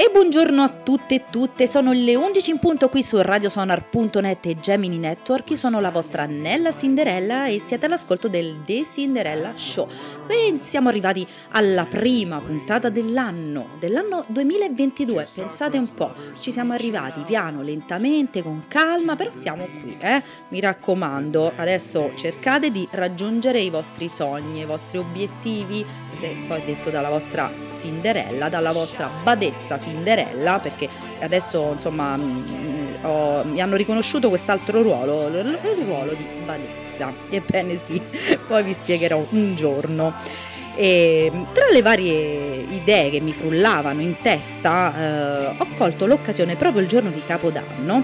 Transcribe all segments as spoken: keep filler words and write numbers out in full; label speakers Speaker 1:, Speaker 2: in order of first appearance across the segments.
Speaker 1: E buongiorno a tutte e tutte, sono le undici in punto qui su radiosonar punto net e Gemini Network. Io sono la vostra Nella Cinderella e siete all'ascolto del The Cinderella Show. E siamo arrivati alla prima puntata dell'anno, dell'anno duemilaventidue, pensate un po', ci siamo arrivati piano, lentamente, con calma, però siamo qui, eh? Mi raccomando, adesso cercate di raggiungere i vostri sogni, i vostri obiettivi, se poi detto dalla vostra Cinderella, dalla vostra badessa Cinderella, perché adesso insomma mh, ho, mi hanno riconosciuto quest'altro ruolo, il, il ruolo di badessa. Ebbene sì, poi vi spiegherò un giorno. E tra le varie idee che mi frullavano in testa eh, ho colto l'occasione proprio il giorno di Capodanno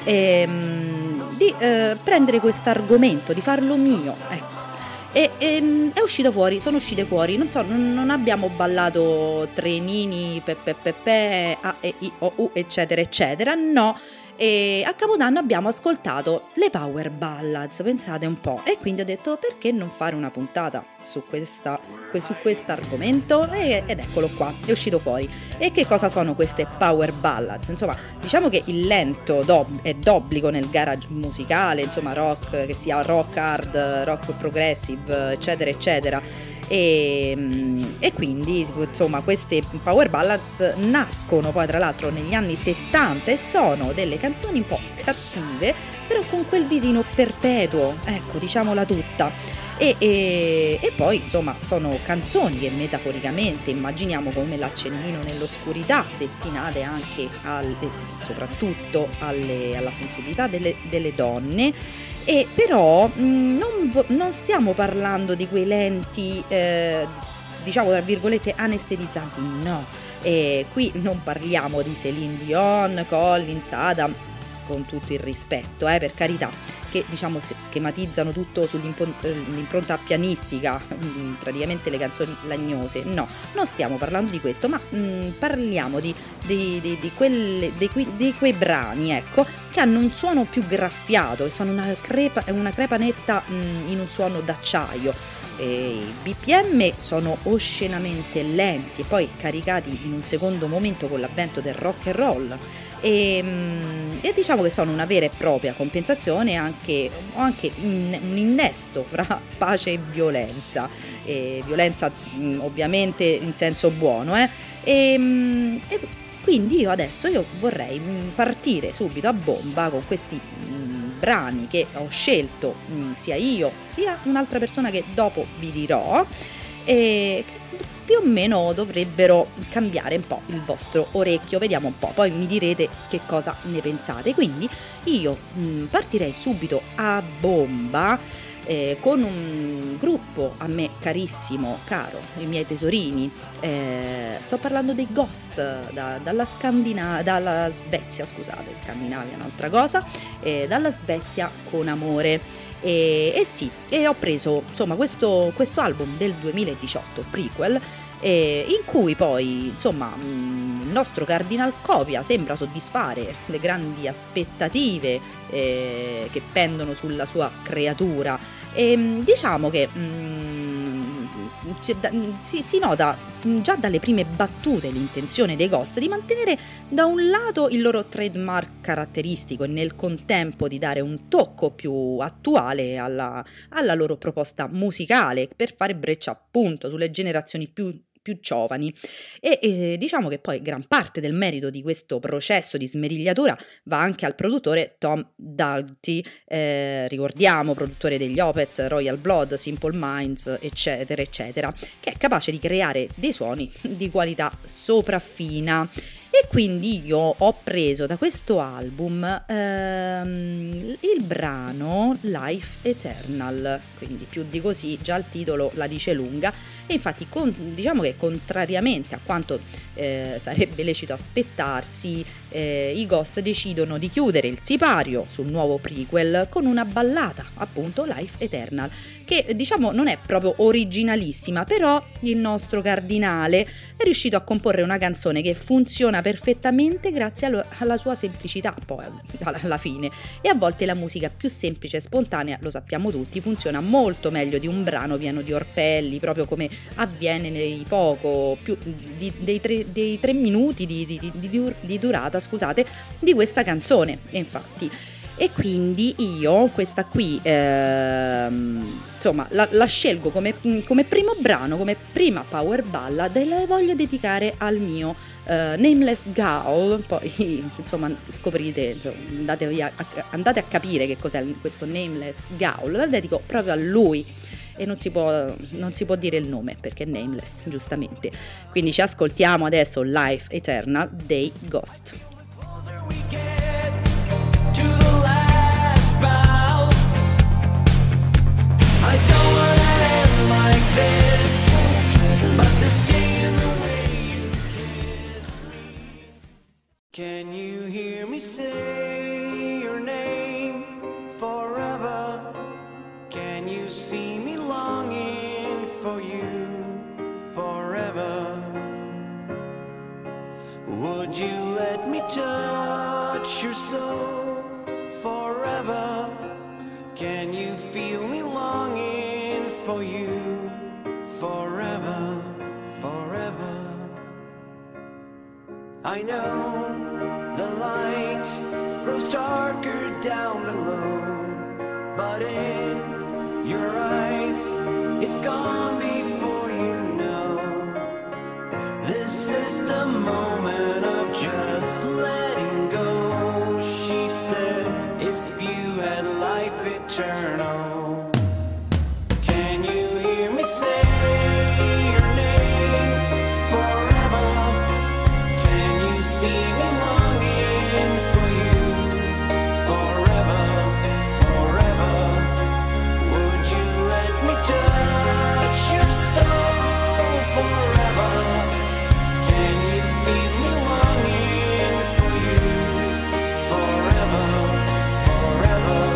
Speaker 1: ehm, di eh, prendere quest'argomento, di farlo mio, ecco. E, e è uscito fuori, sono uscite fuori, non so, non, non abbiamo ballato trenini, pepe pepe, a e i o u eccetera eccetera, no. E a Capodanno abbiamo ascoltato le power ballads, pensate un po', e quindi ho detto perché non fare una puntata su questa su questo argomento, e, ed eccolo qua, è uscito fuori. E che cosa sono queste power ballads? Insomma, diciamo che il lento dob- è d'obbligo nel garage musicale, insomma rock, che sia rock hard, rock progressive, eccetera eccetera. E, e quindi insomma queste power ballads nascono poi tra l'altro negli anni settanta e sono delle canzoni un po' cattive, però con quel visino perpetuo, ecco, diciamola tutta. E, e, e poi insomma sono canzoni che metaforicamente immaginiamo come l'accendino nell'oscurità, destinate anche al, soprattutto alle, alla sensibilità delle, delle donne. E però mh, non, non stiamo parlando di quei lenti eh, diciamo tra virgolette anestetizzanti, no, e qui non parliamo di Céline Dion, Collins, Adam, con tutto il rispetto, eh, per carità, che diciamo schematizzano tutto sull'impronta pianistica, praticamente le canzoni lagnose. No, non stiamo parlando di questo, ma mh, parliamo di, di, di, di, quelle, di, que, di quei brani, ecco, che hanno un suono più graffiato, che sono una crepa, una crepa netta mh, in un suono d'acciaio. E i B P M sono oscenamente lenti e poi caricati in un secondo momento con l'avvento del rock and roll, e, e diciamo che sono una vera e propria compensazione, anche, o anche un, un innesto fra pace e violenza, e violenza mh, ovviamente in senso buono, eh? e, e quindi io adesso io vorrei partire subito a bomba con questi brani che ho scelto mh, sia io sia un'altra persona che dopo vi dirò, e che più o meno dovrebbero cambiare un po' il vostro orecchio, vediamo un po', poi mi direte che cosa ne pensate. Quindi io mh, partirei subito a bomba eh, con un gruppo a me carissimo, caro, i miei tesorini. Eh, sto parlando dei Ghost, da, dalla, Scandina- dalla Svezia, scusate, Scandinavia è un'altra cosa, eh, dalla Svezia con amore. E, e sì, e ho preso insomma questo, questo album del duemiladiciotto, Prequel, eh, in cui poi insomma mh, il nostro Cardinal Copia sembra soddisfare le grandi aspettative eh, che pendono sulla sua creatura, e mh, diciamo che mh, Si, si nota già dalle prime battute l'intenzione dei Ghost di mantenere da un lato il loro trademark caratteristico e nel contempo di dare un tocco più attuale alla, alla loro proposta musicale, per fare breccia appunto sulle generazioni più più giovani. E, e diciamo che poi gran parte del merito di questo processo di smerigliatura va anche al produttore Tom Dalty, eh, ricordiamo, produttore degli Opeth, Royal Blood, Simple Minds, eccetera eccetera, che è capace di creare dei suoni di qualità sopraffina. E quindi io ho preso da questo album ehm, il brano Life Eternal, quindi più di così già il titolo la dice lunga, e infatti con, diciamo che contrariamente a quanto eh, sarebbe lecito aspettarsi, eh, i Ghost decidono di chiudere il sipario sul nuovo prequel con una ballata, appunto Life Eternal, che diciamo non è proprio originalissima, però il nostro cardinale è riuscito a comporre una canzone che funziona perfettamente grazie allo- alla sua semplicità poi alla alla fine, e a volte la musica più semplice e spontanea, lo sappiamo tutti, funziona molto meglio di un brano pieno di orpelli, proprio come avviene nei poco più di- dei, tre, dei tre minuti di, di- di- di- di durata, scusate, di questa canzone. E infatti e quindi io questa qui ehm, insomma la, la scelgo come, come primo brano, come prima power ballad, e la voglio dedicare al mio eh, Nameless Gaul. Poi insomma scoprite, insomma, andate, a, andate a capire che cos'è questo Nameless Gaul. La dedico proprio a lui, e non si può, non si può dire il nome perché è nameless, giustamente. Quindi ci ascoltiamo adesso Life Eternal dei Ghost.
Speaker 2: I don't wanna end like this, but to stay in the way you kiss me. Can you hear me say your name forever? Can you see me longing for you forever? Would you let me touch your soul forever? Can you feel me longing for you forever, forever? I know the light grows darker down below, but in your eyes it's gone before you know. This is the moment of just letting go, she said, if you had life eternal. Can you hear me say your name forever? Can you see me longing for you forever, forever? Would you let me touch your soul forever? Can you feel me longing for you forever, forever?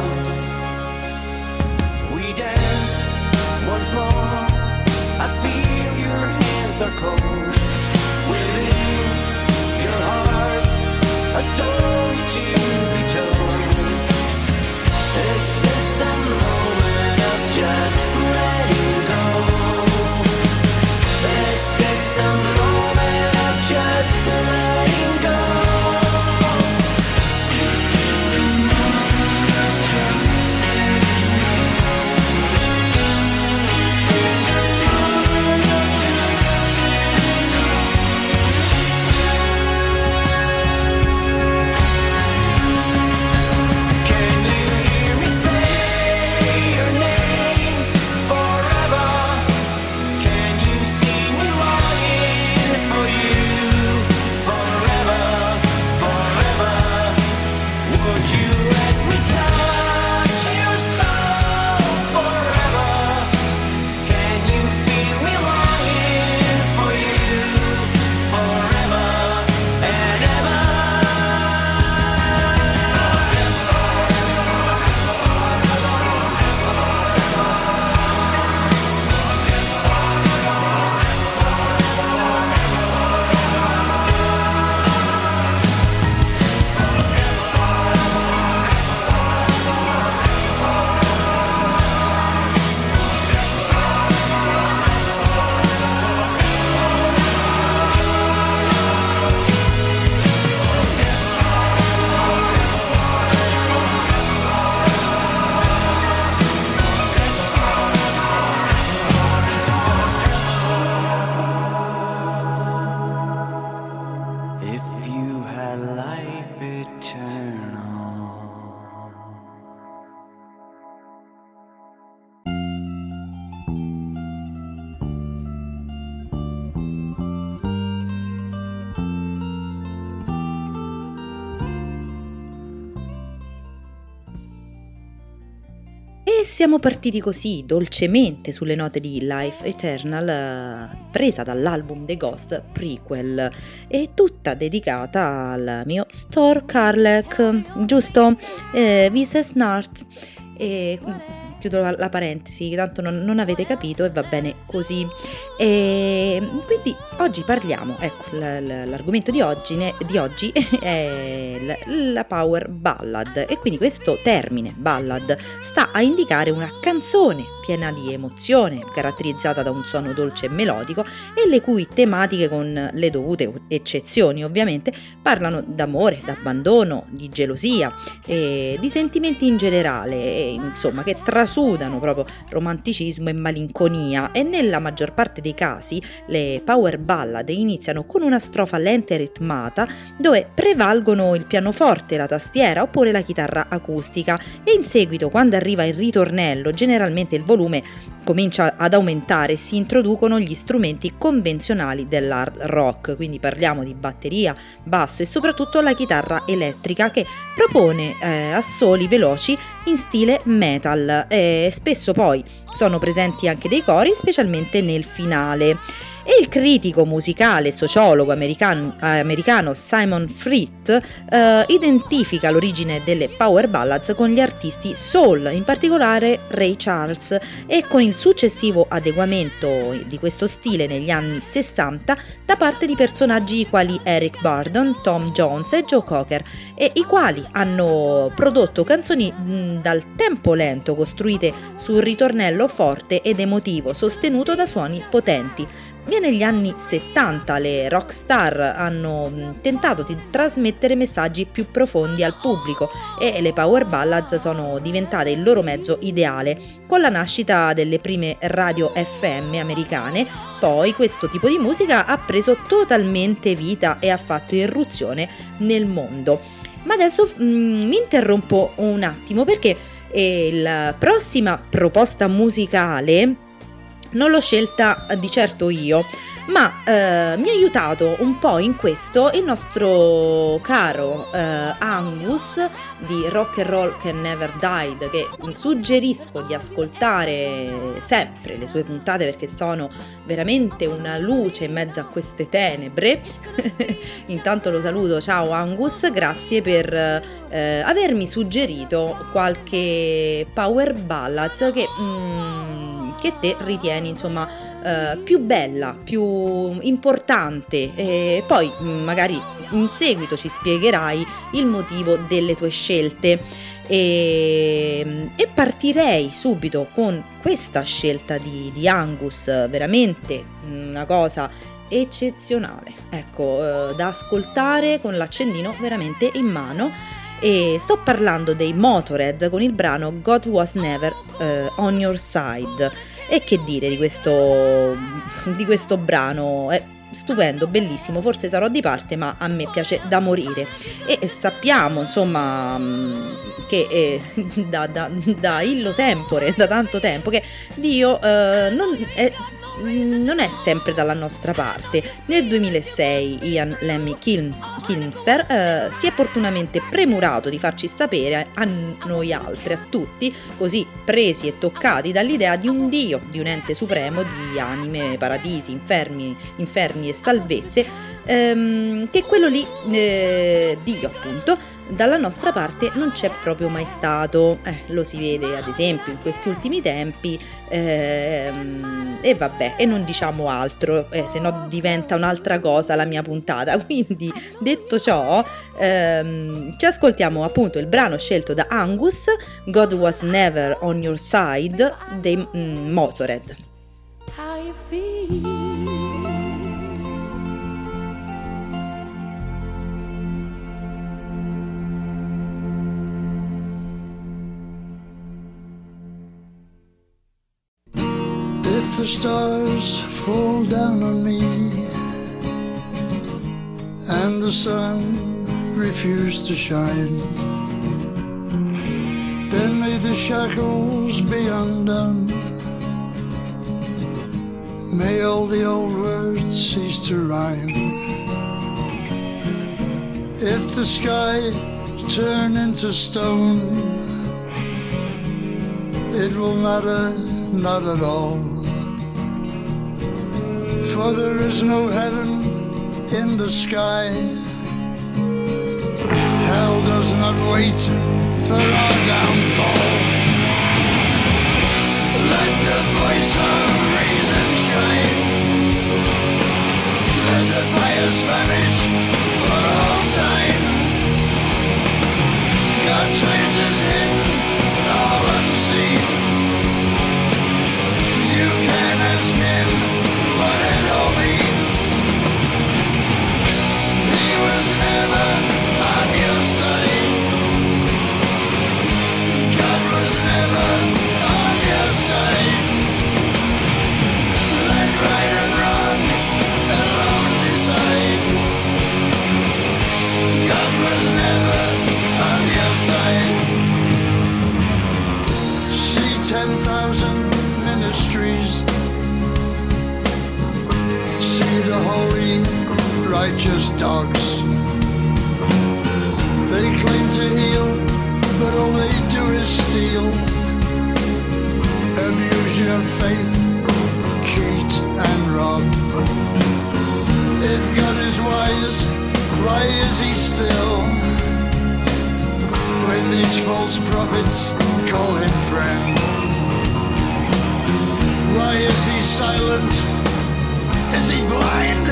Speaker 2: We dance once more. I feel your hands are cold. Within your heart, a story to be told. This is the moment of just letting go. This is the moment of just letting go. This is the moment of just letting go. This is the moment of just letting go. Can you hear me say your name forever? Can you see me longing for you forever, forever? Would you let me touch your soul forever? Can you feel me longing for you forever and ever? If you had life eternal.
Speaker 1: E siamo partiti così, dolcemente, sulle note di Life Eternal, eh, presa dall'album The Ghost Prequel, e tutta dedicata al mio Stor Karlek, giusto? Eh, Vice Snart. E chiudo la, la parentesi, tanto non, non avete capito e va bene così. E quindi oggi parliamo, ecco, l- l- l'argomento di oggi, ne- di oggi è l- la power ballad, e quindi questo termine ballad sta a indicare una canzone piena di emozione, caratterizzata da un suono dolce e melodico, e le cui tematiche, con le dovute eccezioni ovviamente, parlano d'amore, d'abbandono, di gelosia e di sentimenti in generale, e, insomma, che trasudano proprio romanticismo e malinconia. E nella maggior parte dei casi le power ballad iniziano con una strofa lenta e ritmata, dove prevalgono il pianoforte, la tastiera oppure la chitarra acustica, e in seguito, quando arriva il ritornello, generalmente il volume comincia ad aumentare e si introducono gli strumenti convenzionali dell'hard rock, quindi parliamo di batteria, basso e soprattutto la chitarra elettrica, che propone eh, assoli veloci in stile metal, e spesso poi sono presenti anche dei cori, specialmente nel finale. E il critico musicale sociologo americano, americano Simon Fritt eh, identifica l'origine delle power ballads con gli artisti soul, in particolare Ray Charles, e con il successivo adeguamento di questo stile negli anni sessanta da parte di personaggi quali Eric Burdon, Tom Jones e Joe Cocker, e i quali hanno prodotto canzoni mh, dal tempo lento, costruite su un ritornello forte ed emotivo sostenuto da suoni potenti. Negli anni settanta le rockstar hanno tentato di trasmettere messaggi più profondi al pubblico, e le power ballads sono diventate il loro mezzo ideale. Con la nascita delle prime radio F M americane, poi questo tipo di musica ha preso totalmente vita e ha fatto irruzione nel mondo. Ma adesso mh, mi interrompo un attimo, perché eh, la prossima proposta musicale non l'ho scelta di certo io, ma eh, mi ha aiutato un po' in questo il nostro caro eh, Angus di Rock and Roll Can Never Died, che suggerisco di ascoltare sempre le sue puntate, perché sono veramente una luce in mezzo a queste tenebre. Intanto lo saluto, ciao Angus, grazie per eh, avermi suggerito qualche power ballads che... Mm, che te ritieni, insomma, eh, più bella, più importante, e poi magari in seguito ci spiegherai il motivo delle tue scelte. E, e partirei subito con questa scelta di, di Angus, veramente una cosa eccezionale, ecco, eh, da ascoltare con l'accendino veramente in mano. E sto parlando dei Motörhead con il brano God Was Never uh, On Your Side. E che dire di questo, di questo brano? È stupendo, bellissimo, forse sarò di parte, ma a me piace da morire. E sappiamo, insomma, che eh, da, da, da illo tempore, da tanto tempo, che Dio eh, non è... non è sempre dalla nostra parte. Nel duemilasei Ian Lemmy Kilmister eh, si è opportunamente premurato di farci sapere a noi altri, a tutti, così presi e toccati dall'idea di un Dio, di un ente supremo di anime, paradisi, infermi, inferni e salvezze, ehm, che quello lì, eh, Dio appunto, dalla nostra parte non c'è proprio mai stato. Eh, lo si vede ad esempio in questi ultimi tempi, ehm, e vabbè, e non diciamo altro, eh, se no diventa un'altra cosa la mia puntata. Quindi, detto ciò, ehm, ci ascoltiamo appunto il brano scelto da Angus, God Was Never On Your Side dei mm, Motörhead.
Speaker 2: How you feel? If the stars fall down on me and the sun refuse to shine, then may the shackles be undone. May all the old words cease to rhyme. If the sky turn into stone, it will matter not at all. For there is no heaven in the sky. Hell does not wait for our downfall. Let the voice of reason shine. Let the pious vanish for all time. God traces hidden, all unseen. You can ask him what it all means. He was never on your side. God was never on your side. Let right and wrong alone decide. God was never on your side. See ten thousand ministries. See the holy, righteous dogs. They claim to heal, but all they do is steal. Abuse your faith, cheat and rob. If God is wise, why is he still? When these false prophets call him friend, why is he silent? Is he blind?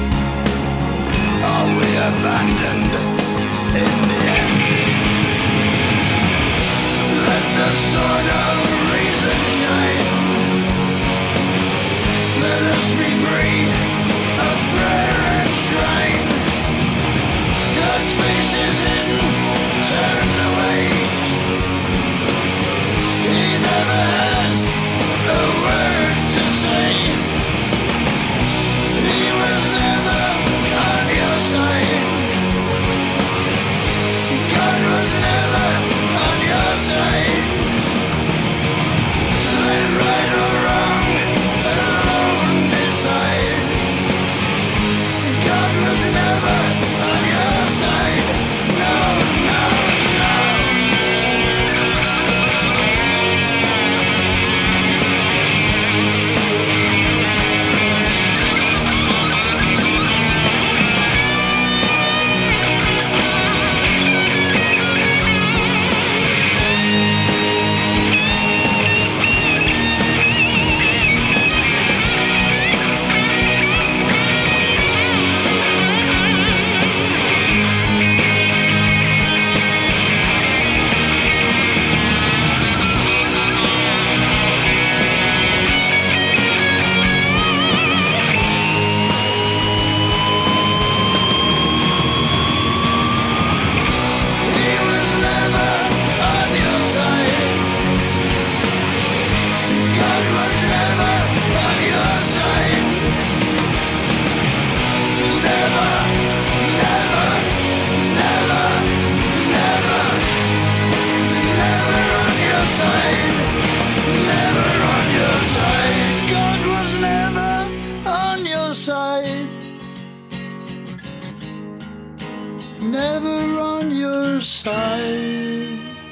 Speaker 2: Are we abandoned in the end? Let the sword of reason shine. Let us be free of prayer and shrine. God's face is hidden, turn away. He never has a word to say. He was never on your side. God was never on your side. Let right or wrong alone decide. God was never on your side. No, no, no. He was never on your side. God was never on your side. Never, never, never, never, never on your side. Never on your side. God was never on your side. Never on your side.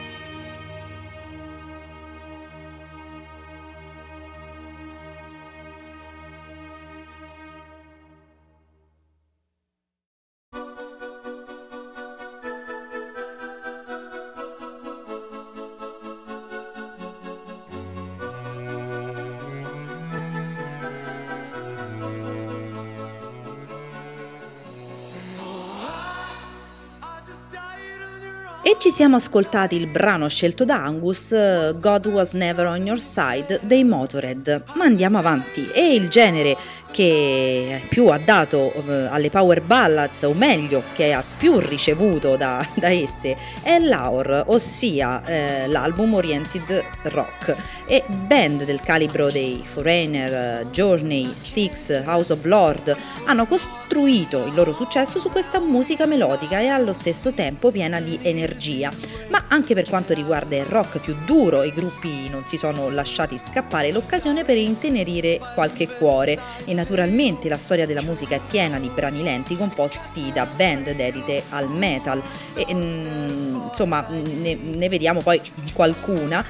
Speaker 1: E ci siamo ascoltati il brano scelto da Angus, God Was Never On Your Side dei Motörhead. Ma andiamo avanti, e il genere che più ha dato eh, alle power ballads, o meglio che ha più ricevuto da, da esse, è l'Aur, ossia eh, l'album oriented rock. E band del calibro dei Foreigner, Journey, Styx, House of Lord hanno costruito il loro successo su questa musica melodica e allo stesso tempo piena di energia. Ma anche per quanto riguarda il rock più duro, i gruppi non si sono lasciati scappare l'occasione per intenerire qualche cuore, e naturalmente la storia della musica è piena di brani lenti composti da band dedite al metal. E, insomma, ne, ne vediamo poi qualcuna, e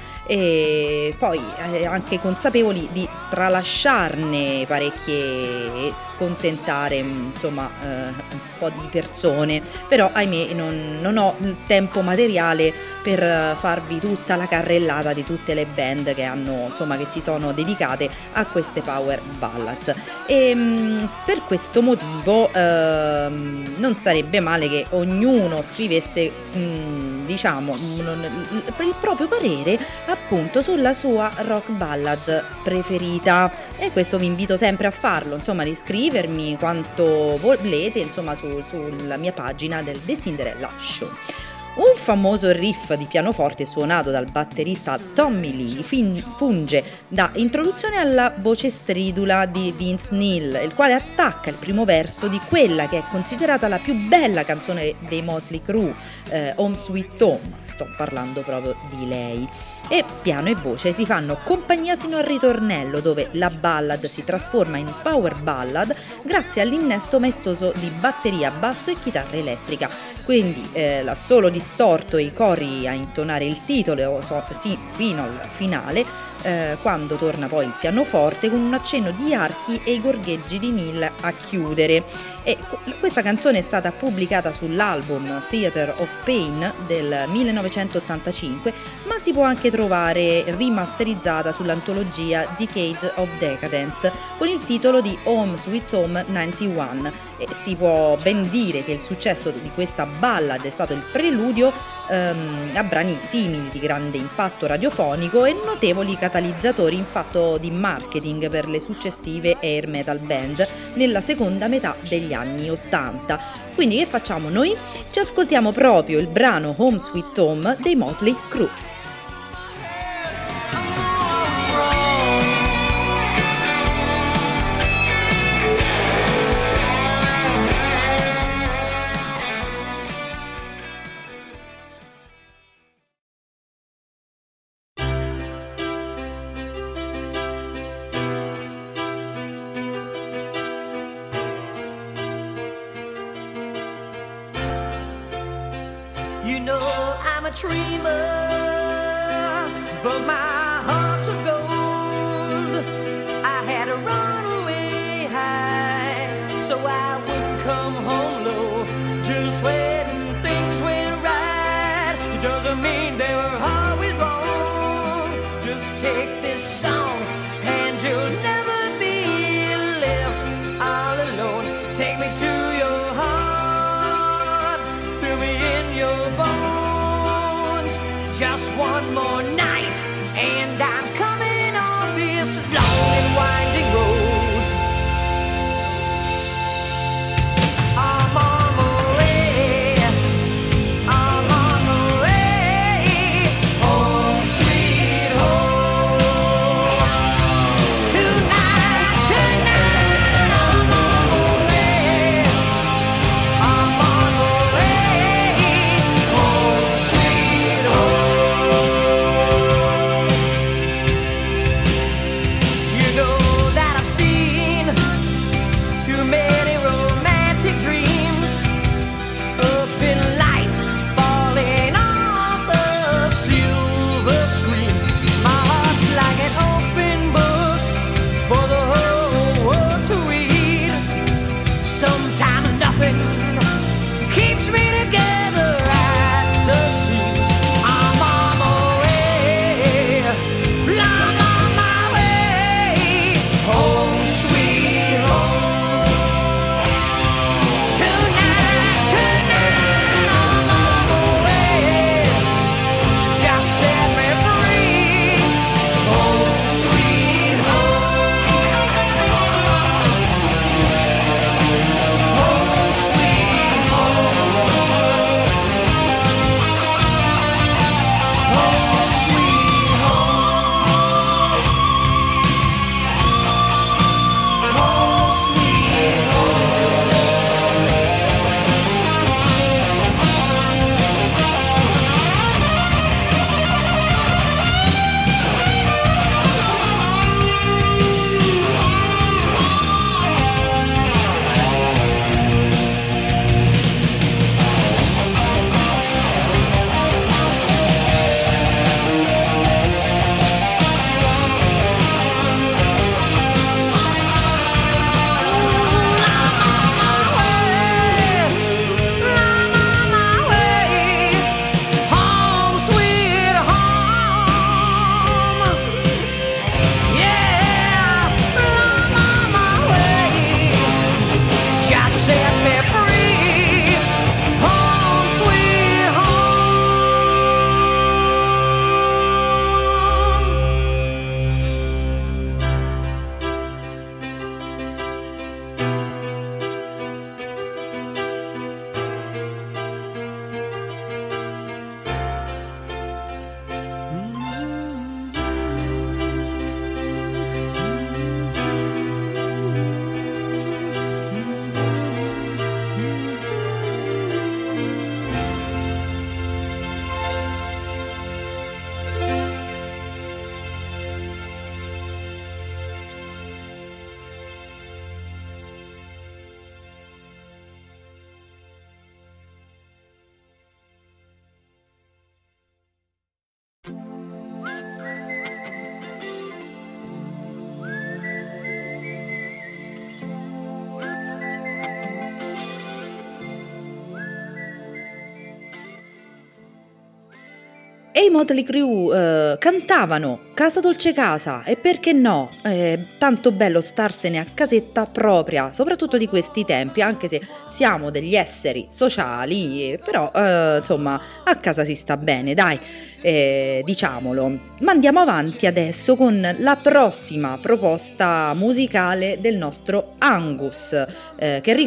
Speaker 1: e poi eh, anche consapevoli di tralasciarne parecchie e scontentare insomma eh, un po' di persone, però ahimè non, non ho il tempo materiale per farvi tutta la carrellata di tutte le band che hanno insomma che si sono dedicate a queste power ballads, e mh, per questo motivo ehm, non sarebbe male che ognuno scrivesse mh, diciamo mh, il proprio parere appunto sulla sua rock ballad preferita, e questo vi invito sempre a farlo, insomma, di scrivermi quanto volete insomma su, sulla mia pagina del The Cinderella Show. Un famoso riff di pianoforte suonato dal batterista Tommy Lee fin- funge da introduzione alla voce stridula di Vince Neil, il quale attacca il primo verso di quella che è considerata la più bella canzone dei Motley Crue, eh, Home Sweet Home. Sto parlando proprio di lei. E piano e voce si fanno compagnia sino al ritornello, dove la ballad si trasforma in power ballad grazie all'innesto maestoso di batteria, basso e chitarra elettrica. Quindi eh, l'assolo distorto e i cori a intonare il titolo so, sì, fino al finale, eh, quando torna poi il pianoforte con un accenno di archi e i gorgheggi di Neil a chiudere. E questa canzone è stata pubblicata sull'album Theater of Pain del millenovecentottantacinque, ma si può anche trovare rimasterizzata sull'antologia Decade of Decadence con il titolo di Home Sweet Home novantuno, e si può ben dire che il successo di questa ballad è stato il preludio ehm, a brani simili di grande impatto radiofonico e notevoli catalizzatori in fatto di marketing per le successive air metal band nella seconda metà degli anni ottanta. Quindi che facciamo noi? Ci ascoltiamo proprio il brano Home Sweet Home dei Motley Crue.
Speaker 3: You know I'm a dreamer, but my heart's of gold. I had to run away high, so I wouldn't come home low. Just when things went right, it doesn't mean they were always wrong. Just take this song and you'll never be left all alone. Take me to your heart, fill me in your bones. Just one more night and I'm coming on this long and winding road. I'm on my way, I'm on my way, home sweet home. Tonight, tonight I'm on my way, I'm on my way, home sweet home.
Speaker 1: e i Motley Crue eh, cantavano Casa Dolce Casa, e perché no, è tanto bello starsene a casetta propria, soprattutto di questi tempi, anche se siamo degli esseri sociali, però eh, insomma a casa si sta bene, dai, eh, diciamolo. Ma andiamo avanti adesso con la prossima proposta musicale del nostro Angus, eh, che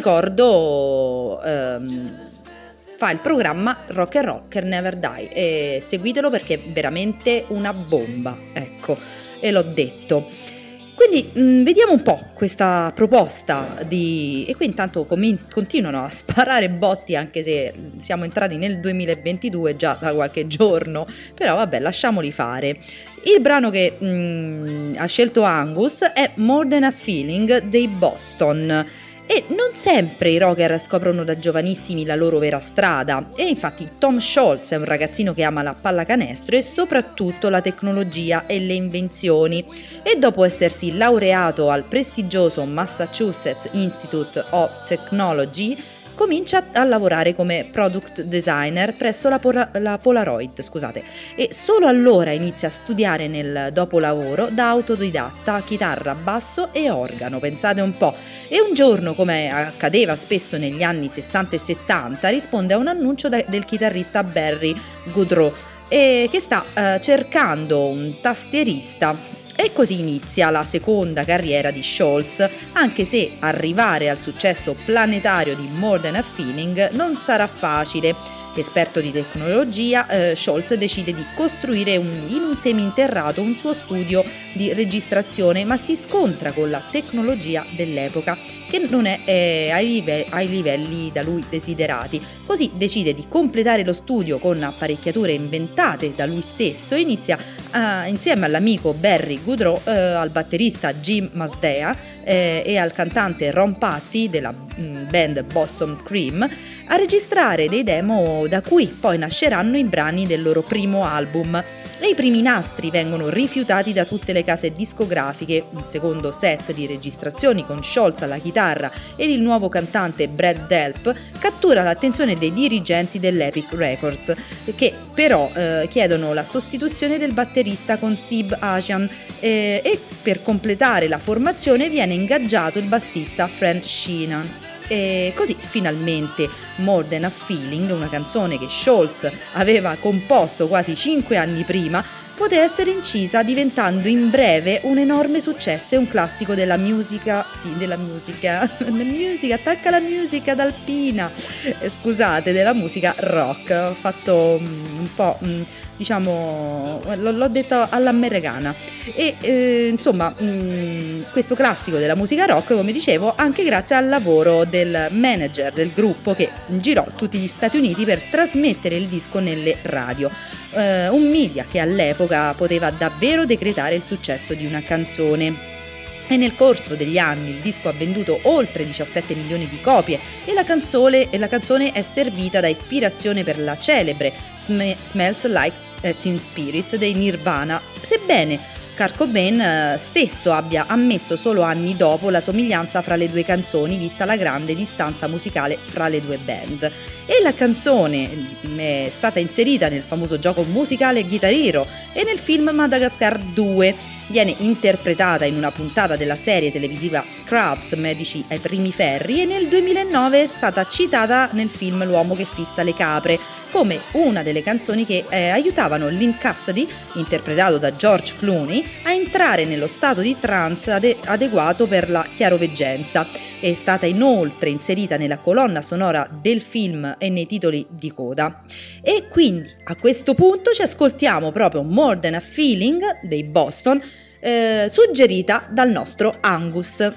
Speaker 1: ricordo ehm, fa il programma Rock and Rocker Never Die, e seguitelo perché è veramente una bomba, ecco, e l'ho detto. Quindi mh, vediamo un po' questa proposta di... e qui intanto com- continuano a sparare botti, anche se siamo entrati nel duemilaventidue già da qualche giorno, però vabbè, lasciamoli fare. Il brano che mh, ha scelto Angus è More Than a Feeling dei Boston. E non sempre i rocker scoprono da giovanissimi la loro vera strada, e infatti Tom Scholz è un ragazzino che ama la pallacanestro e soprattutto la tecnologia e le invenzioni, e dopo essersi laureato al prestigioso Massachusetts Institute of Technology comincia a lavorare come product designer presso la, Pora- la Polaroid, scusate, e solo allora inizia a studiare nel dopolavoro da autodidatta chitarra, basso e organo, pensate un po', e un giorno, come accadeva spesso negli anni sessanta e settanta, risponde a un annuncio da- del chitarrista Barry Goodrow, e che sta eh, cercando un tastierista. E così inizia la seconda carriera di Scholz, anche se arrivare al successo planetario di More Than a Feeling non sarà facile. Esperto di tecnologia, eh, Scholz decide di costruire un, in un seminterrato un suo studio di registrazione, ma si scontra con la tecnologia dell'epoca, che non è eh, ai, live- ai livelli da lui desiderati. Così decide di completare lo studio con apparecchiature inventate da lui stesso e inizia a, insieme all'amico Barry Goodrow, eh, al batterista Jim Masdea eh, e al cantante Ron Patti della mh, band Boston Cream, a registrare dei demo da cui poi nasceranno i brani del loro primo album. E i primi nastri vengono rifiutati da tutte le case discografiche. Un secondo set di registrazioni con Scholz alla chitarra e il nuovo cantante Brad Delp cattura l'attenzione dei dirigenti dell'Epic Records, che però eh, chiedono la sostituzione del batterista con Sib Asian, eh, e per completare la formazione viene ingaggiato il bassista Frank Sheehan. E così finalmente More Than a Feeling, una canzone che Scholz aveva composto quasi cinque anni prima, poté essere incisa, diventando in breve un enorme successo e un classico della musica, sì, della musica, la musica, attacca la musica d'alpina, eh, scusate, della musica rock. Ho fatto um, un po'... Um, diciamo, l'ho detto all'americana, e eh, insomma mh, questo classico della musica rock, come dicevo, anche grazie al lavoro del manager del gruppo che girò tutti gli Stati Uniti per trasmettere il disco nelle radio, eh, un media che all'epoca poteva davvero decretare il successo di una canzone. E nel corso degli anni il disco ha venduto oltre diciassette milioni di copie, e la canzone, e la canzone è servita da ispirazione per la celebre Sm- Smells Like Teen Spirit dei Nirvana, sebbene Kurt Cobain stesso abbia ammesso solo anni dopo la somiglianza fra le due canzoni, vista la grande distanza musicale fra le due band. E la canzone è stata inserita nel famoso gioco musicale Guitar Hero e nel film Madagascar due. Viene interpretata in una puntata della serie televisiva Scrubs, Medici ai primi ferri, e nel duemilanove è stata citata nel film L'uomo che fissa le capre come una delle canzoni che eh, aiutavano Lynn Cassidy, interpretato da George Clooney, a entrare nello stato di trance ade- adeguato per la chiaroveggenza. È stata inoltre inserita nella colonna sonora del film e nei titoli di coda. E quindi a questo punto ci ascoltiamo proprio More Than a Feeling dei Boston, eh, suggerita dal nostro Angus.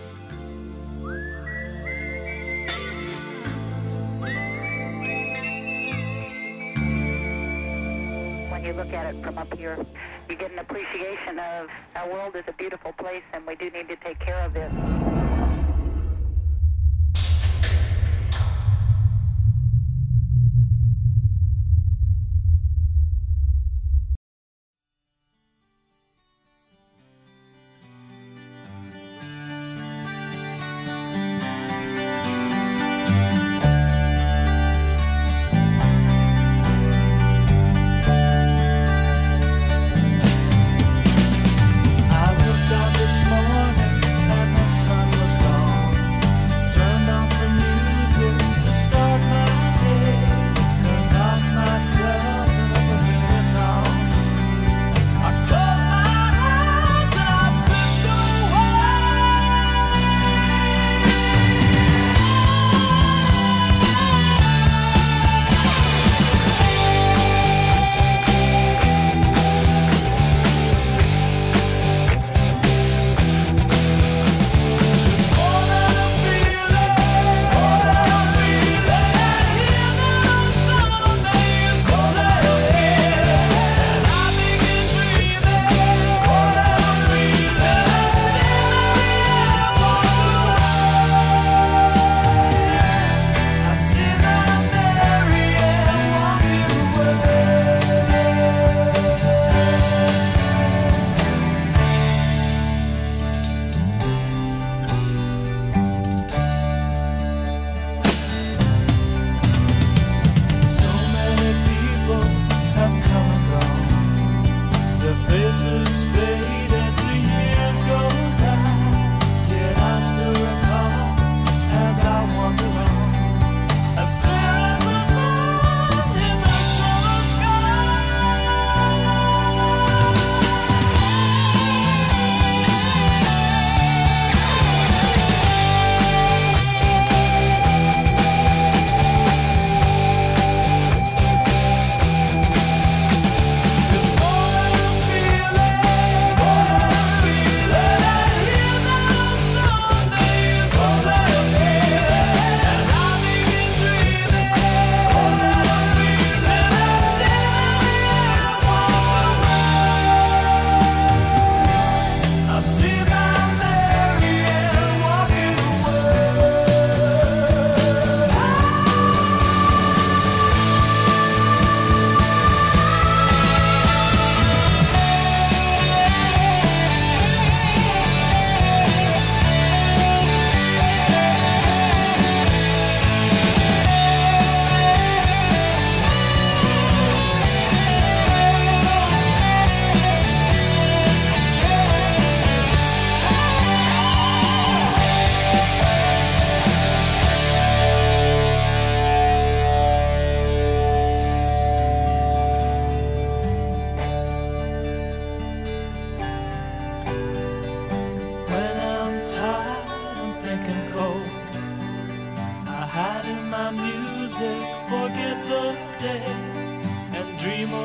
Speaker 4: Look at it from up here, you get an appreciation of our world is a beautiful place and we do need to take care of it.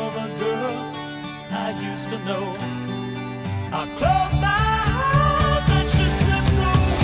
Speaker 2: of a girl I used to know. I closed my eyes and she slipped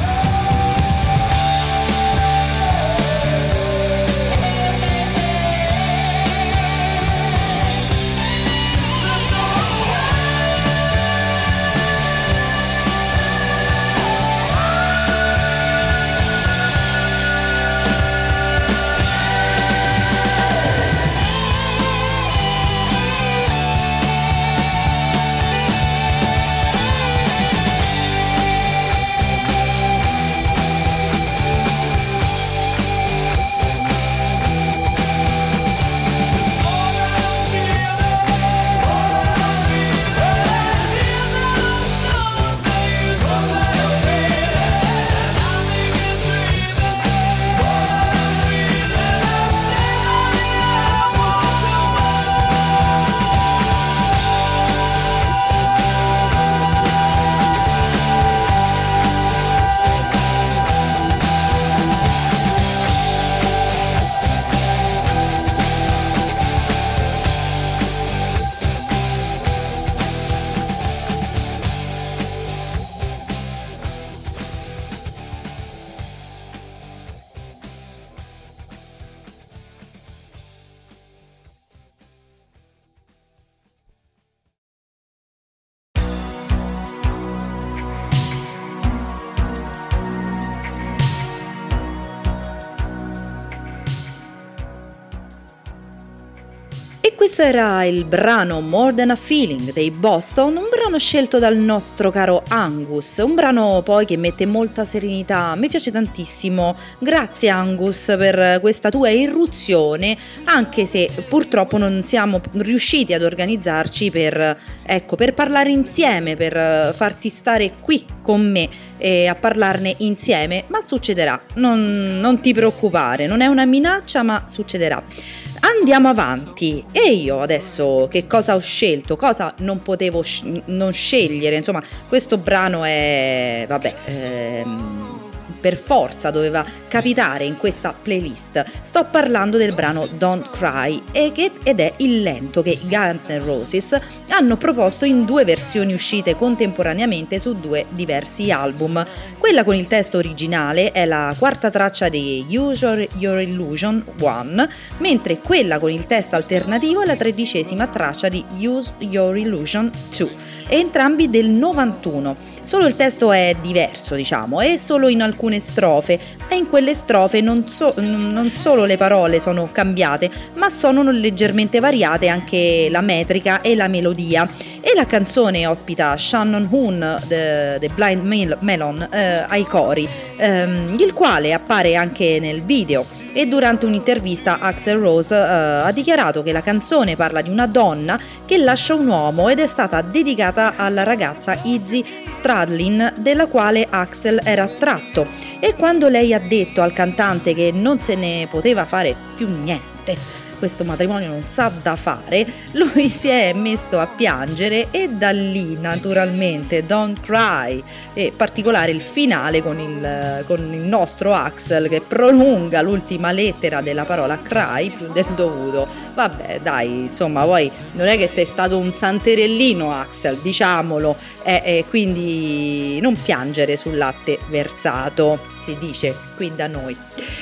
Speaker 1: Questo era il brano More Than a Feeling dei Boston, un brano scelto dal nostro caro Angus, un brano poi che mette molta serenità, mi piace tantissimo. Grazie Angus per questa tua irruzione, anche se purtroppo non siamo riusciti ad organizzarci per, ecco, per parlare insieme, per farti stare qui con me e a parlarne insieme, ma succederà, non, non ti preoccupare, non è una minaccia ma succederà. Andiamo avanti. E io adesso che cosa ho scelto? Cosa non potevo sc- non scegliere? Insomma, questo brano è, vabbè, ehm, per forza doveva capitare in questa playlist. Sto parlando del brano Don't Cry ed è il lento che i Guns N' Roses hanno proposto in due versioni uscite contemporaneamente su due diversi album. Quella con il testo originale è la quarta traccia di Use Your, Your Illusion uno, mentre quella con il testo alternativo è la tredicesima traccia di Use Your Illusion due, entrambi del novantuno. Solo il testo è diverso, diciamo, e solo in alcune strofe, ma in quelle strofe non, so, non solo le parole sono cambiate, ma sono leggermente variate anche la metrica e la melodia. E la canzone ospita Shannon Hoon, The, The Blind Melon, eh, ai cori, ehm, il quale appare anche nel video. E durante un'intervista Axl Rose eh, ha dichiarato che la canzone parla di una donna che lascia un uomo ed è stata dedicata alla ragazza Izzy Stradlin, della quale Axl era attratto, e quando lei ha detto al cantante che non se ne poteva fare più niente, questo matrimonio non sa da fare, lui si è messo a piangere e da lì naturalmente Don't Cry, e in particolare il finale con il, con il nostro Axl che prolunga l'ultima lettera della parola cry più del dovuto. Vabbè dai, insomma, poi non è che sei stato un santerellino Axl, diciamolo, eh, eh, quindi non piangere sul latte versato, si dice qui da noi.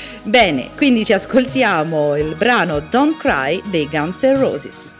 Speaker 1: Bene, quindi ci ascoltiamo il brano Don't Cry dei Guns N' Roses.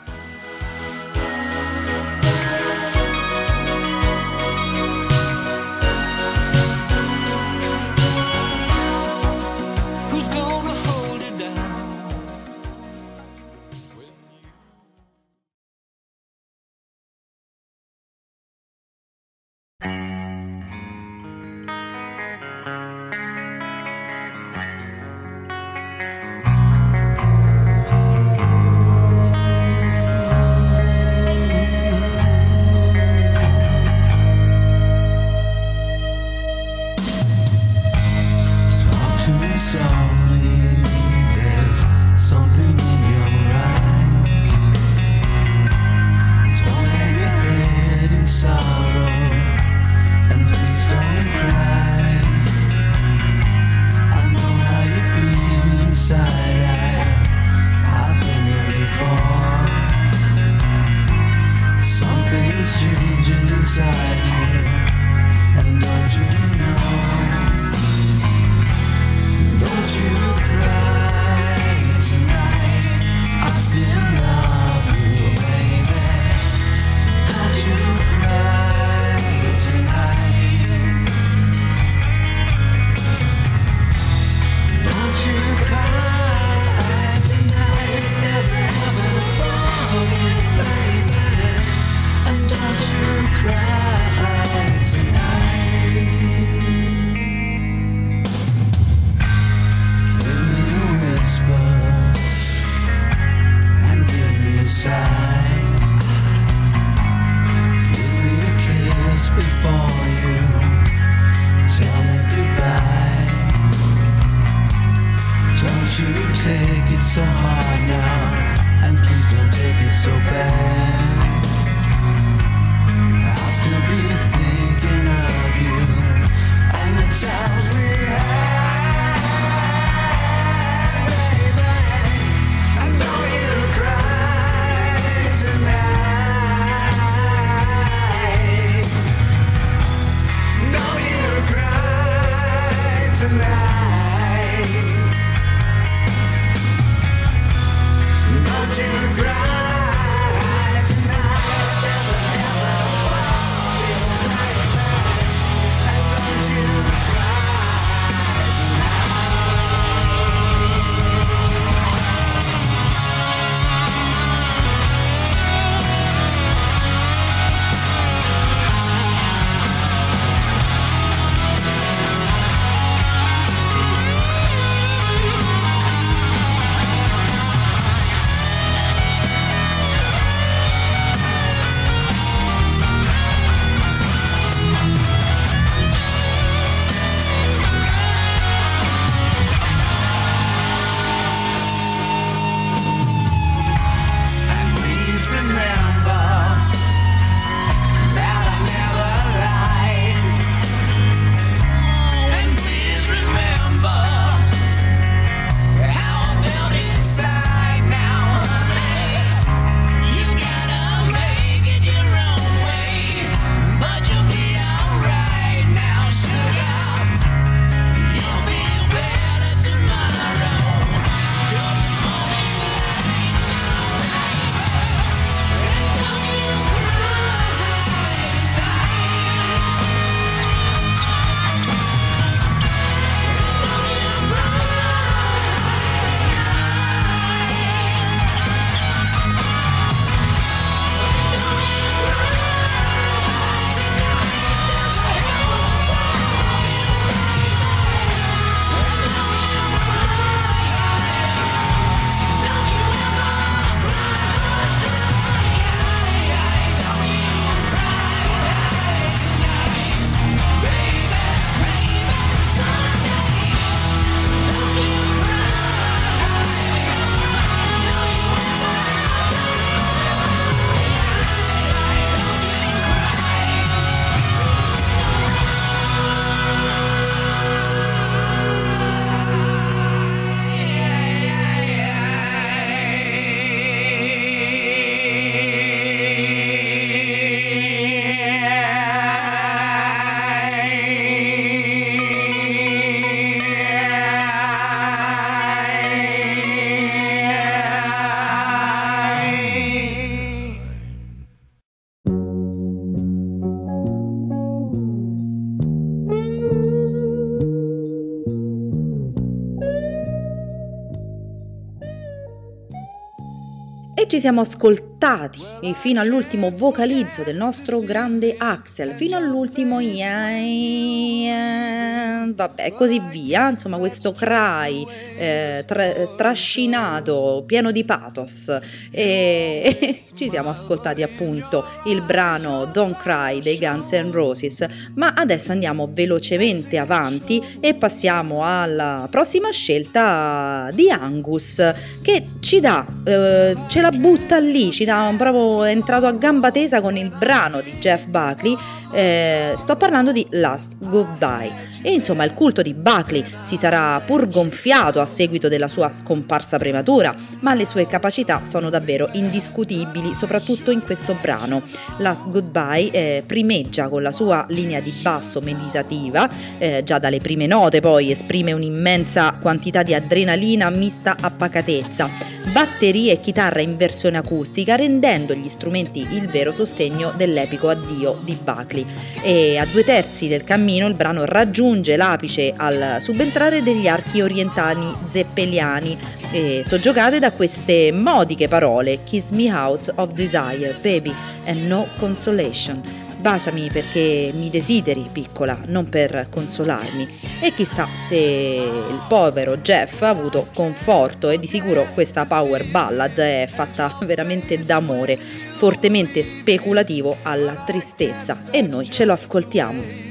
Speaker 1: ci siamo ascoltati fino all'ultimo vocalizzo del nostro grande Axel, fino all'ultimo yeah, yeah, vabbè, e così via, insomma questo cry eh, tra, trascinato, pieno di pathos, e, e ci siamo ascoltati appunto il brano Don't Cry dei Guns N' Roses. Ma adesso andiamo velocemente avanti e passiamo alla prossima scelta di Angus, che ci dà, eh, ce la butta lì, ci dà un proprio, è entrato a gamba tesa con il brano di Jeff Buckley, eh, sto parlando di Last Goodbye. E insomma il culto di Buckley si sarà pur gonfiato a seguito della sua scomparsa prematura, ma le sue capacità sono davvero indiscutibili, soprattutto in questo brano. Last Goodbye eh, primeggia con la sua linea di basso meditativa, eh, già dalle prime note poi esprime un'immensa quantità di adrenalina mista a pacatezza, batterie e chitarra in versione acustica, rendendo gli strumenti il vero sostegno dell'epico addio di Buckley. E a due terzi del cammino il brano raggiunge l'apice al subentrare degli archi orientali zeppeliani, eh, soggiogate da queste modiche parole: Kiss me out of desire, baby, and no consolation. Baciami perché mi desideri, piccola, non per consolarmi. E chissà se il povero Jeff ha avuto conforto, e di sicuro questa power ballad è fatta veramente d'amore, fortemente speculativo alla tristezza, e noi ce lo ascoltiamo.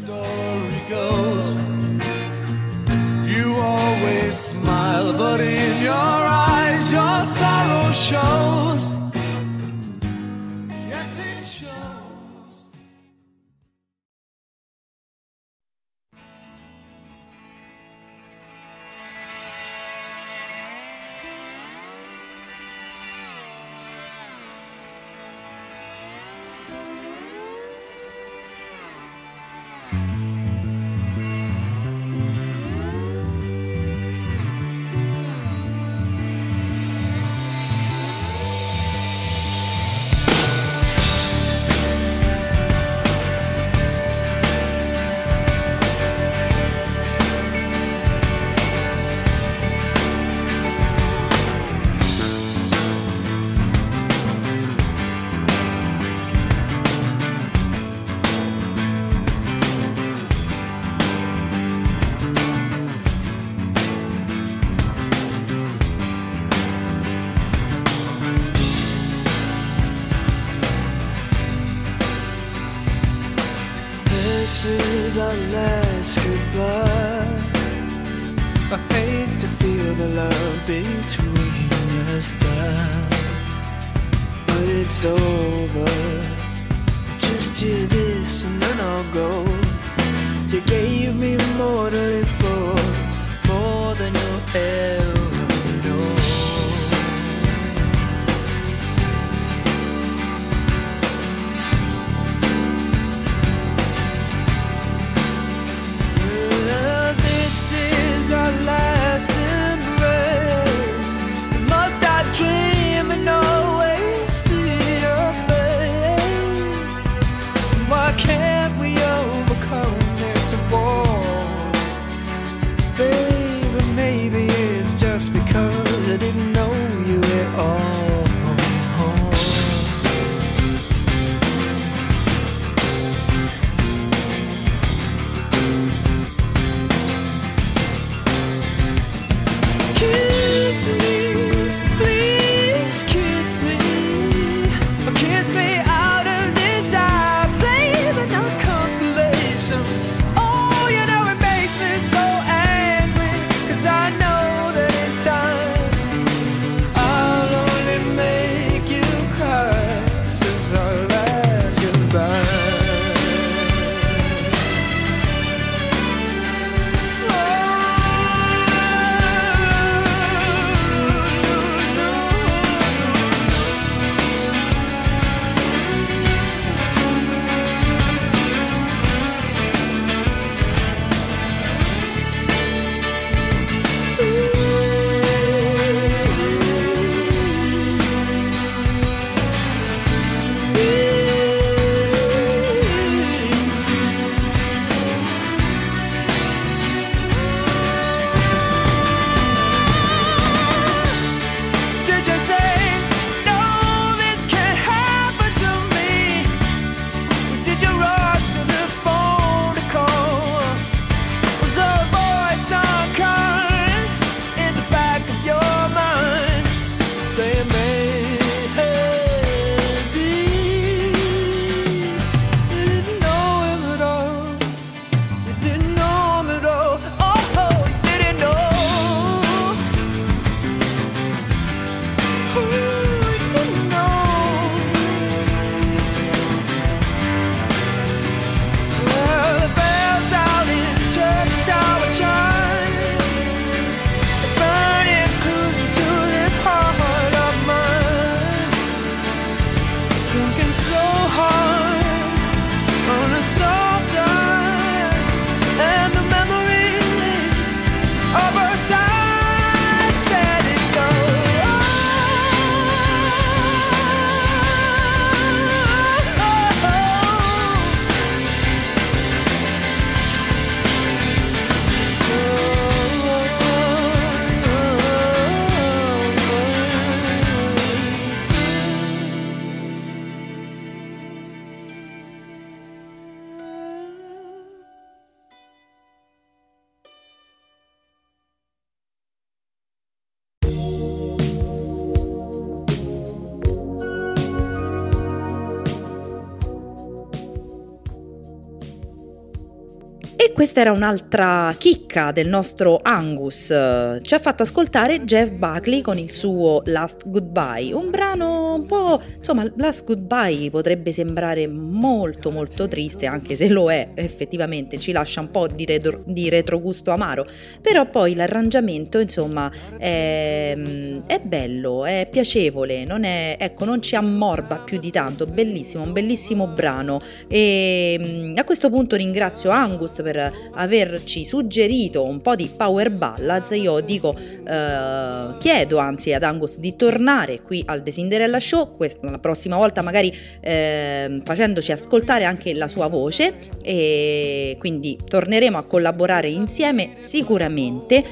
Speaker 2: You always smile, but in your eyes your sorrow shows. Yes, it shows. This is our last goodbye. I hate to feel the love between us die, but it's over. Just hear this and then I'll go. You gave me more to live for, more than you'll ever know. Last embrace. Must I dream and always see your face? Why can't we overcome this war? Baby, maybe it's thinking so hard on a soft touch, and the memory of our side said it's so.
Speaker 1: E questa era un'altra chicca del nostro Angus, ci ha fatto ascoltare Jeff Buckley con il suo Last Goodbye, un brano un po', insomma, Last Goodbye potrebbe sembrare molto molto triste, anche se lo è effettivamente, ci lascia un po' di, retro, di retrogusto amaro, però poi l'arrangiamento, insomma, è, è bello, è piacevole, non è, ecco, non ci ammorba più di tanto, bellissimo, un bellissimo brano. E a questo punto ringrazio Angus per averci suggerito un po' di power ballads. Io dico, eh, chiedo anzi ad Angus di tornare qui al The Cinderella Show, questa, la prossima volta magari eh, facendoci ascoltare anche la sua voce, e quindi torneremo a collaborare insieme sicuramente.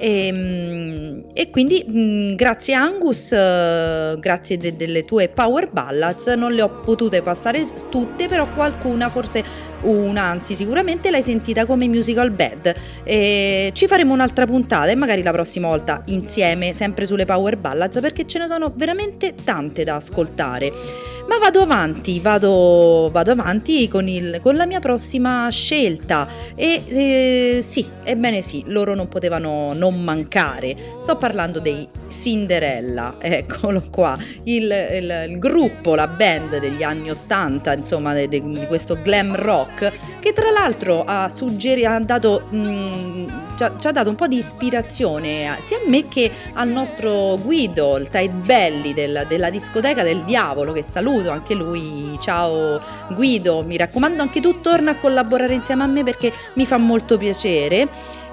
Speaker 1: E, e quindi mh, grazie Angus, uh, grazie de- delle tue power ballads, non le ho potute passare tutte, però qualcuna, forse una, anzi sicuramente l'hai sentita come musical bed. E ci faremo un'altra puntata e magari la prossima volta insieme, sempre sulle power ballads, perché ce ne sono veramente tante da ascoltare. Ma vado avanti, vado, vado avanti con, il, con la mia prossima scelta e eh, sì, ebbene sì, loro non potevano non mancare. Sto parlando dei Cinderella, eccolo qua, il, il, il gruppo, la band degli anni ottanta, insomma, di, di questo glam rock, che tra l'altro ha, suggeri, ha dato... Mh, ci ha, ci ha dato un po' di ispirazione sia a me che al nostro Guido, il Tide Belly del, della discoteca del diavolo, che saluto anche lui. Ciao Guido, mi raccomando anche tu torna a collaborare insieme a me perché mi fa molto piacere.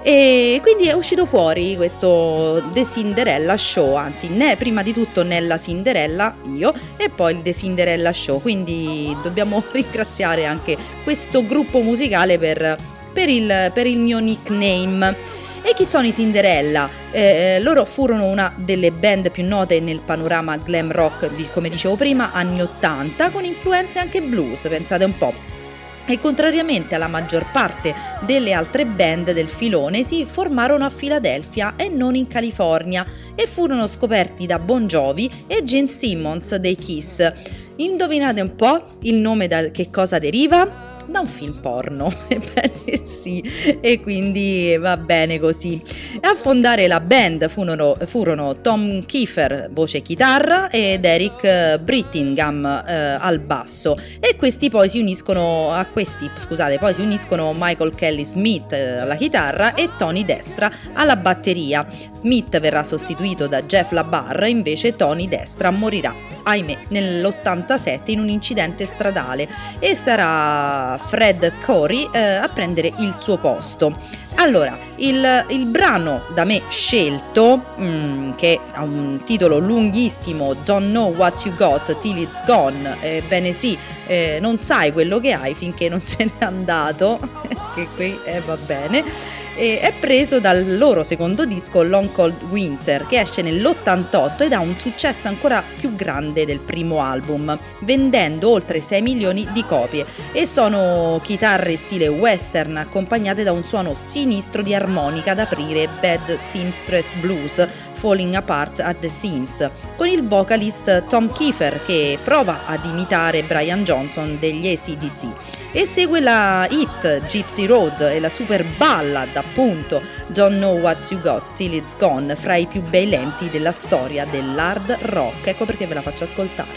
Speaker 1: E quindi è uscito fuori questo The Cinderella Show, anzi ne, prima di tutto Nella Cinderella, io, e poi il The Cinderella Show, quindi dobbiamo ringraziare anche questo gruppo musicale per, per, il, per il mio nickname. E chi sono i Cinderella? Eh, loro furono una delle band più note nel panorama glam rock, come dicevo prima, anni ottanta, con influenze anche blues, pensate un po'. E contrariamente alla maggior parte delle altre band del filone, si formarono a Filadelfia e non in California e furono scoperti da Bon Jovi e Gene Simmons dei Kiss. Indovinate un po' il nome da che cosa deriva? Da un film porno, ebbene sì, e quindi va bene così. A fondare la band furono, furono Tom Kiefer, voce e chitarra, ed Eric Brittingham eh, al basso, e questi poi si uniscono a questi, scusate, poi si uniscono Michael Kelly Smith eh, alla chitarra e Tony Destra alla batteria. Smith verrà sostituito da Jeff LaBarre, invece Tony Destra morirà, ahimè, nell'ottantasette in un incidente stradale, e sarà Fred Coury eh, a prendere il suo posto. Allora, il, il brano da me scelto, mm, che ha un titolo lunghissimo, Don't Know What You Got Till It's Gone, ebbene sì, eh, non sai quello che hai finché non se n'è andato, che qui eh, va bene, e è preso dal loro secondo disco Long Cold Winter, che esce nell'ottantotto ed ha un successo ancora più grande del primo album, vendendo oltre sei milioni di copie, e sono chitarre stile western accompagnate da un suono sinistro di armonica ad aprire Bad Seamstress Blues, Falling Apart at the Seams, con il vocalist Tom Kiefer che prova ad imitare Brian Johnson degli A C D C, e segue la hit Gypsy Road e la super ballad appunto Don't Know What You Got Till It's Gone, fra i più bei lenti della storia dell'hard rock. Ecco perché ve la faccio ascoltare.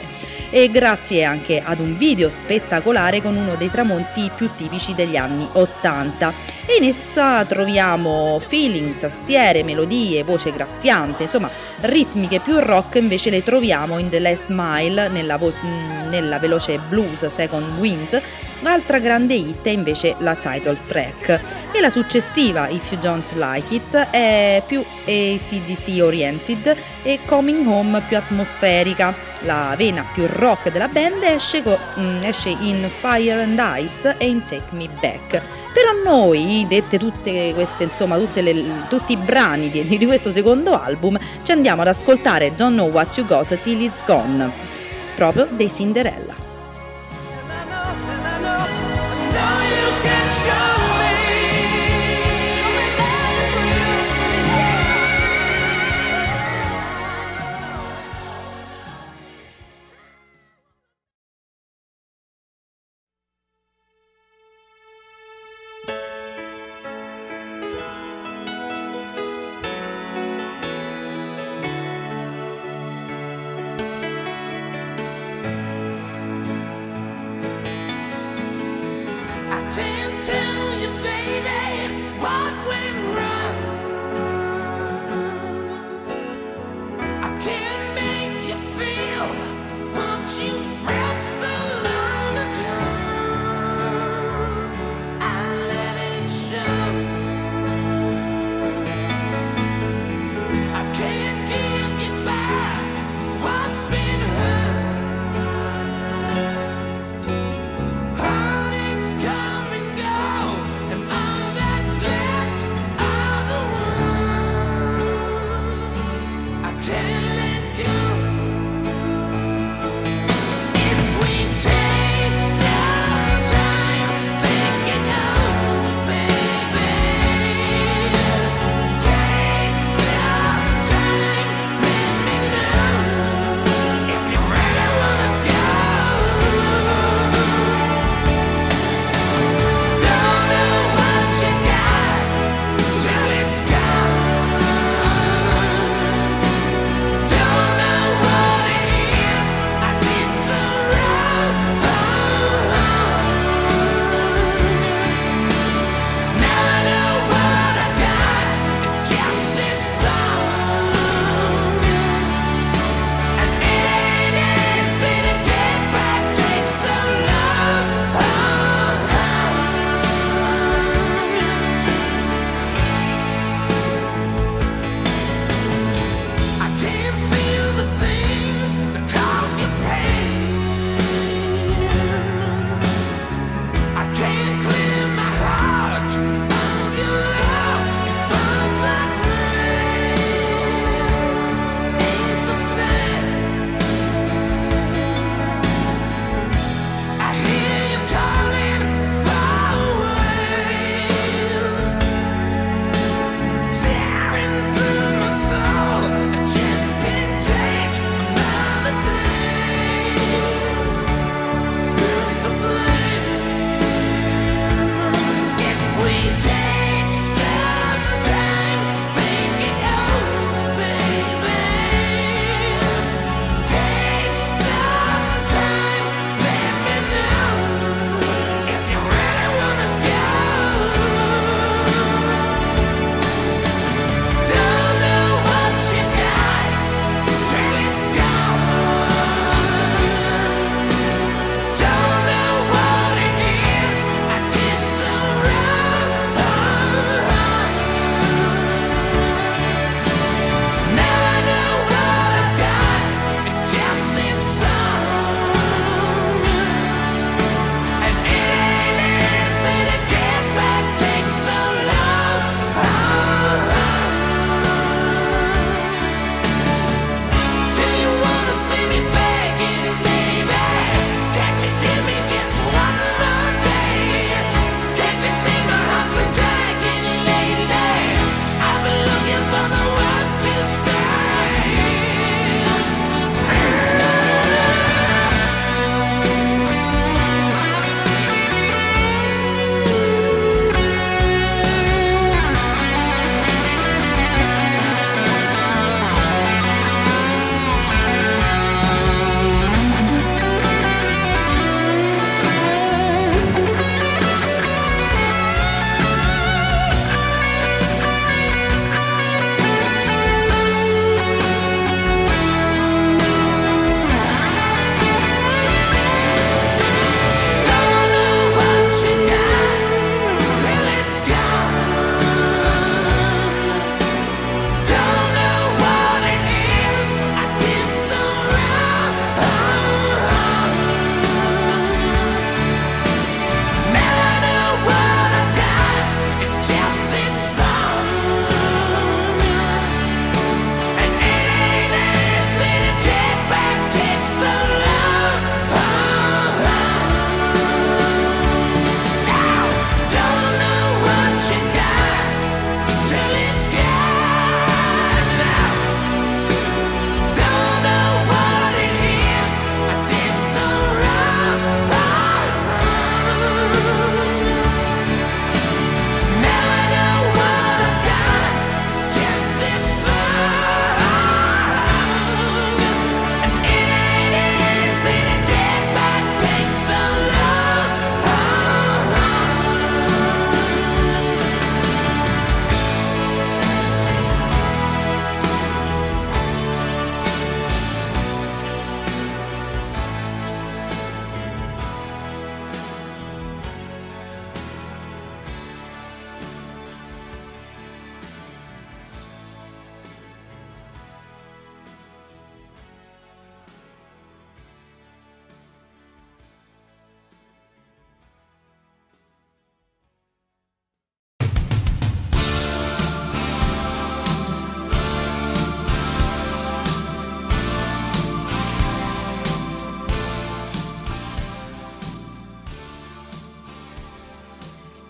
Speaker 1: e grazie anche ad un video spettacolare con uno dei tramonti più tipici degli anni ottanta. E in essa troviamo feeling, tastiere, melodie, voce graffiante, insomma ritmiche più rock invece le troviamo in The Last Mile, nella, vo- nella veloce blues Second Wind. Altra grande hit è invece la title track, e la successiva If You Don't Like It è più A C D C oriented e Coming Home più atmosferica. La vena più rock della band esce, co- mm, esce in Fire and Ice e in Take Me Back. Però noi, dette tutte queste, insomma, tutte le, tutti i brani di, di questo secondo album, ci andiamo ad ascoltare Don't Know What You Got Till It's Gone, proprio dei Cinderella.
Speaker 3: I can't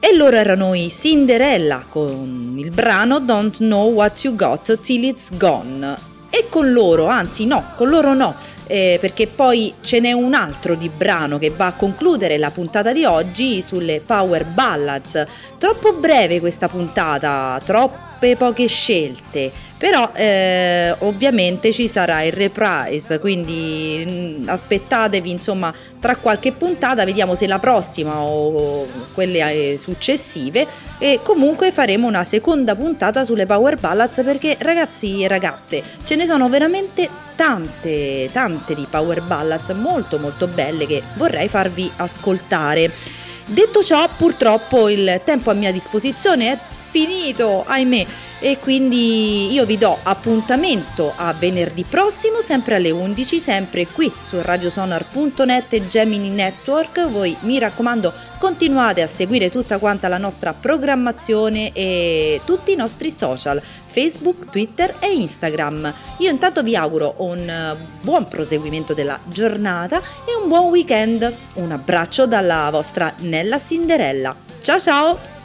Speaker 1: E loro erano i Cinderella con il brano Don't Know What You Got Till It's Gone. E con loro, anzi no, con loro no, eh, perché poi ce n'è un altro di brano che va a concludere la puntata di oggi sulle Power Ballads. Troppo breve questa puntata, troppe poche scelte, però eh, ovviamente ci sarà il reprise, quindi mh, aspettatevi insomma tra qualche puntata, vediamo se la prossima o quelle successive, e comunque faremo una seconda puntata sulle Power Ballads, perché ragazzi e ragazze ce ne sono veramente tante tante di Power Ballads molto molto belle che vorrei farvi ascoltare. Detto ciò, purtroppo il tempo a mia disposizione è finito, ahimè, e quindi io vi do appuntamento a venerdì prossimo sempre alle undici, sempre qui su radiosonar punto net e Gemini Network. Voi, mi raccomando, continuate a seguire tutta quanta la nostra programmazione e tutti i nostri social, Facebook, Twitter e Instagram. Io intanto vi auguro un buon proseguimento della giornata e un buon weekend. Un abbraccio dalla vostra Nella Cinderella. Ciao ciao!